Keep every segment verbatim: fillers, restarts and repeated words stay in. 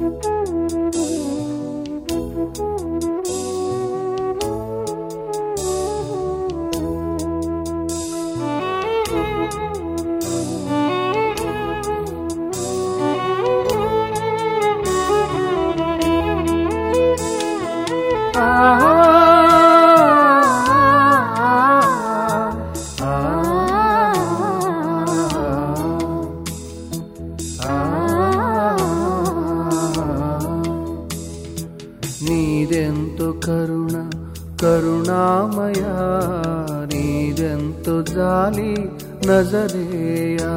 నీదెంతో కరుణ కరుణామయ, నీదెంతో జాలి నజరేయా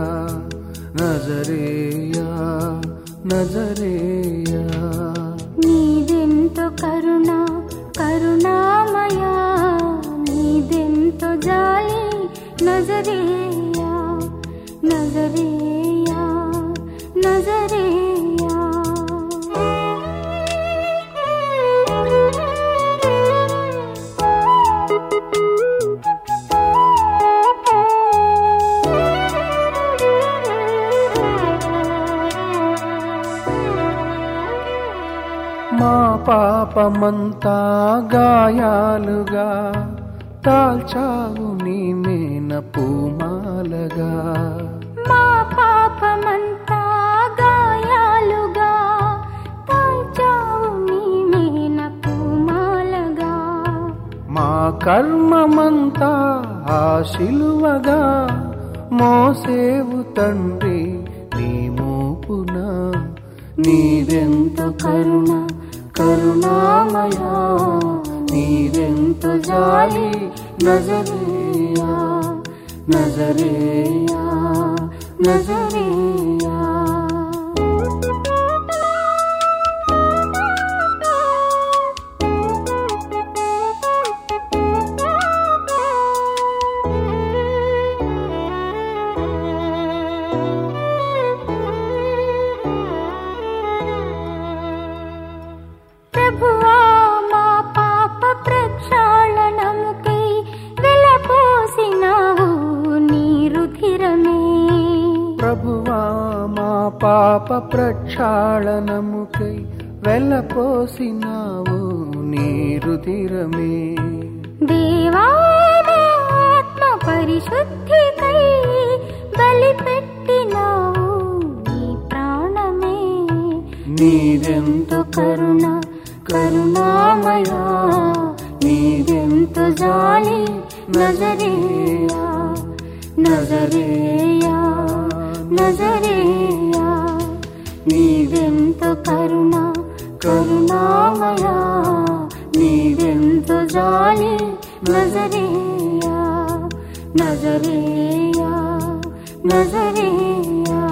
నజరేయా నజరేయా. నీదెంతో కరుణ కరుణామయ, నీదెంతో జాలి నజరేయా నజరేయా నజరేయా. మా పాపమంతా గాయాలుగా తాల్చావు నీ మేన పూమాలగా. మా పాపమంతా గాయాలుగా తాల్చావు నీ మేన పూమాలగా. మా కర్మమంతా ఆ శిలువగా మోసేవు తండ్రి నీ మోపున. నీదెంతో కరుణ కరుణామయ, నీదెంతో జాలి నజరేయా నజరేయా నజరేయా. ప్రభువా మా పాప ప్రక్షాళనముకై వెలపోసినావు నీ రుధిరమే. ప్రభువా మా పాప ప్రక్షాళనముకై వెలపోసినావు నీ రుధిరమే. దేవా మా ఆత్మ పరిశుద్ధికై బలిపెట్టినావు నీ ప్రాణమే. నీదెంతో కరుణ కరుణామయ, నీదెంతో జాలి నజరేయా నజరేయా నజరేయా. నీదెంతో కరుణ కరుణామయ, నీదెంతో జాలి నజరేయా నజరేయా నజరేయా.